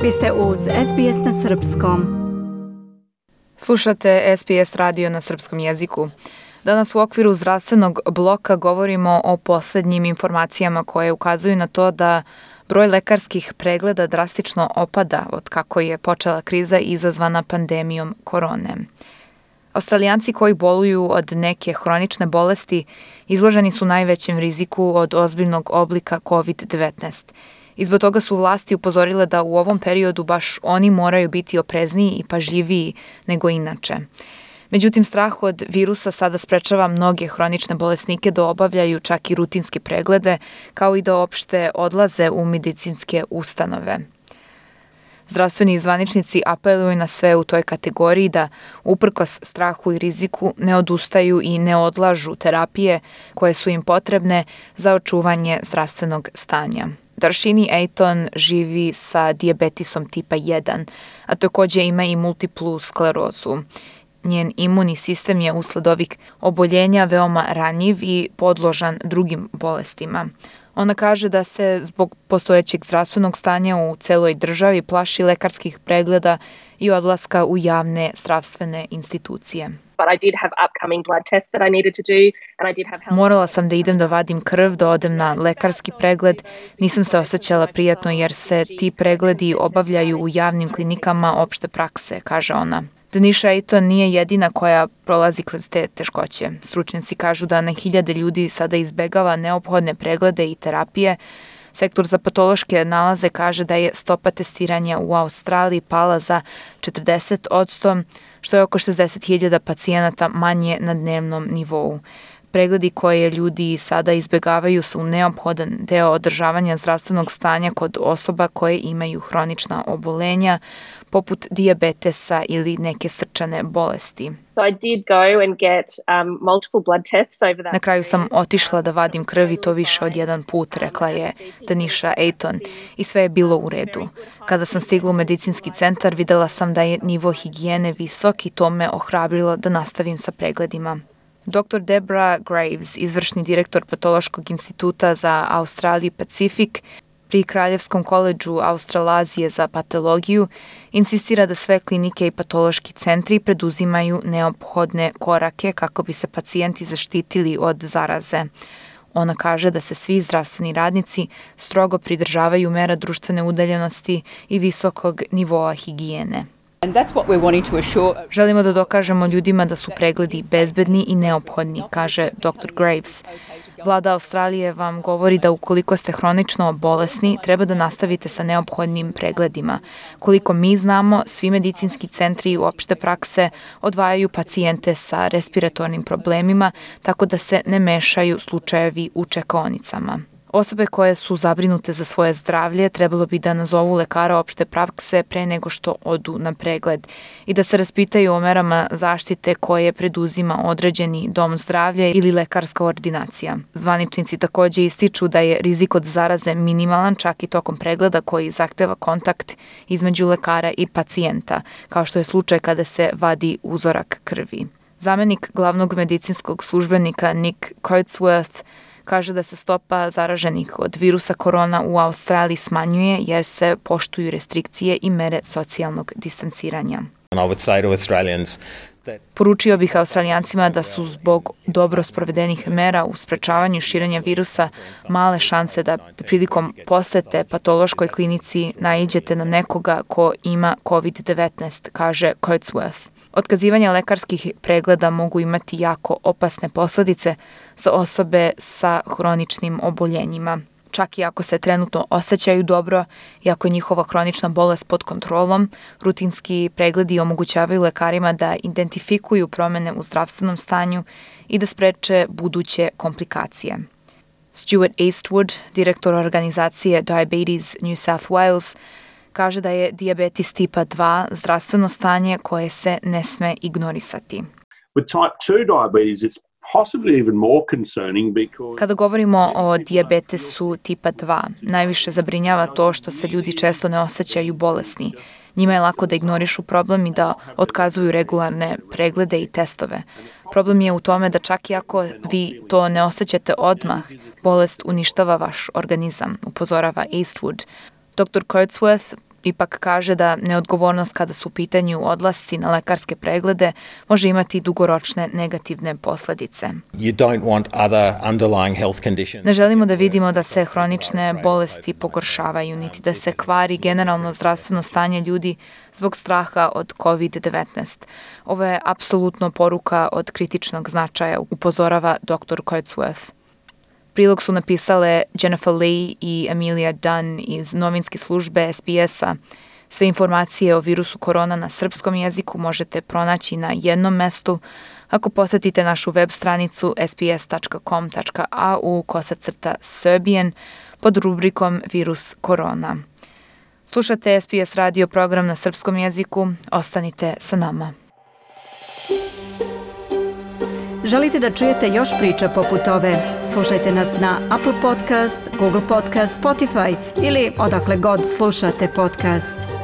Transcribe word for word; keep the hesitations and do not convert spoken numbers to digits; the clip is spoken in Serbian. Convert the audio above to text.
Vi ste uz S B S na srpskom. Slušate S B S radio na srpskom jeziku. Danas u okviru zdravstvenog bloka govorimo o poslednjim informacijama koje ukazuju na to da broj lekarskih pregleda drastično opada od kako je počela kriza izazvana pandemijom korone. Australijanci koji boluju od neke hronične bolesti izloženi su najvećem riziku od ozbiljnog oblika kovid devetnaest. I zbog toga su vlasti upozorile da u ovom periodu baš oni moraju biti oprezniji i pažljiviji nego inače. Međutim, strah od virusa sada sprečava mnoge hronične bolesnike da obavljaju čak i rutinske preglede, kao i da uopšte odlaze u medicinske ustanove. Zdravstveni zvaničnici apeluju na sve u toj kategoriji da, uprkos strahu i riziku, ne odustaju i ne odlažu terapije koje su im potrebne za očuvanje zdravstvenog stanja. Darshini Aiton živi sa dijabetisom tipa jedan, a takođe ima i multiplu sklerozu. Njen imunni sistem je usled ovih oboljenja veoma ranjiv i podložan drugim bolestima. Ona kaže da se zbog postojećeg zdravstvenog stanja u celoj državi plaši lekarskih pregleda i odlaska u javne zdravstvene institucije. Morala sam da idem da vadim krv, da odem na lekarski pregled. Nisam se osjećala prijatno jer se ti pregledi obavljaju u javnim klinikama opšte prakse, kaže ona. Danisha Aiton nije jedina koja prolazi kroz te teškoće. Stručnjaci kažu da na hiljade ljudi sada izbegava neophodne preglede i terapije. Sektor za patološke nalaze kaže da je stopa testiranja u Australiji pala za četrdeset posto, što je oko šezdeset hiljada pacijenata manje na dnevnom nivou. Pregledi koje ljudi sada izbegavaju su neophodan deo održavanja zdravstvenog stanja kod osoba koje imaju hronična obolenja, poput dijabetesa ili neke srčane bolesti. Na kraju sam otišla da vadim krv i to više od jedan put, rekla je Danisha Aiton, i sve je bilo u redu. Kada sam stigla u medicinski centar, videla sam da je nivo higijene visok i to me ohrabrilo da nastavim sa pregledima. doktor Deborah Graves, izvršni direktor Patološkog instituta za Australiju Pacific pri Kraljevskom koledžu Australazije za patologiju, insistira da sve klinike i patološki centri preduzimaju neophodne korake kako bi se pacijenti zaštitili od zaraze. Ona kaže da se svi zdravstveni radnici strogo pridržavaju mera društvene udaljenosti i visokog nivoa higijene. Želimo da dokažemo ljudima da su pregledi bezbedni i neophodni, kaže doktor Graves. Vlada Australije vam govori da ukoliko ste hronično bolesni, treba da nastavite sa neophodnim pregledima. Koliko mi znamo, svi medicinski centri i opšte prakse odvajaju pacijente sa respiratornim problemima, tako da se ne mešaju slučajevi u čekaonicama. Osobe koje su zabrinute za svoje zdravlje trebalo bi da nazovu lekara opšte prakse pre nego što odu na pregled i da se raspitaju o merama zaštite koje preduzima određeni dom zdravlja ili lekarska ordinacija. Zvaničnici takođe ističu da je rizik od zaraze minimalan čak i tokom pregleda koji zahteva kontakt između lekara i pacijenta, kao što je slučaj kada se vadi uzorak krvi. Zamenik glavnog medicinskog službenika Nick Coatsworth kaže da se stopa zaraženih od virusa korona u Australiji smanjuje jer se poštuju restrikcije i mere socijalnog distanciranja. Poručio bih Australijancima da su zbog dobro sprovedenih mera u sprečavanju širenja virusa male šanse da prilikom posete patološkoj klinici naiđete na nekoga ko ima kovid devetnaest, kaže Coatsworth. Otkazivanje lekarskih pregleda mogu imati jako opasne posledice za osobe sa hroničnim oboljenjima. Čak i ako se trenutno osjećaju dobro i ako je njihova hronična bolest pod kontrolom, rutinski pregledi omogućavaju lekarima da identifikuju promene u zdravstvenom stanju i da spreče buduće komplikacije. Stuart Eastwood, direktor organizacije Diabetes New South Wales, kaže da je dijabetes tipa dva zdravstveno stanje koje se ne sme ignorisati. Kada govorimo o dijabetesu tipa dva, najviše zabrinjava to što se ljudi često ne osjećaju bolesni. Njima je lako da ignorišu problem i da otkazuju regularne preglede i testove. Problem je u tome da čak i ako vi to ne osjećate odmah, bolest uništava vaš organizam, upozorava Eastwood. doktor Coatsworth Ipak kaže da neodgovornost kada su u pitanju odlasci na lekarske preglede može imati dugoročne negativne posledice. Ne želimo da vidimo da se hronične bolesti pogoršavaju, niti da se kvari generalno zdravstveno stanje ljudi zbog straha od kovid devetnaest. Ovo je apsolutno poruka od kritičnog značaja, upozorava doktor Coatsworth. Prilog su napisale Jennifer Lee i Amelia Dunn iz novinske službe S B S-a. Sve informacije o virusu korona na srpskom jeziku možete pronaći na jednom mestu ako posetite našu web stranicu s b s tačka com tačka a u kosacrta Serbian pod rubrikom Virus korona. Slušate S B S radio program na srpskom jeziku. Ostanite sa nama. Želite da čujete još priča poput ove? Slušajte nas na Apple Podcast, Google Podcast, Spotify ili odakle god slušate podcast.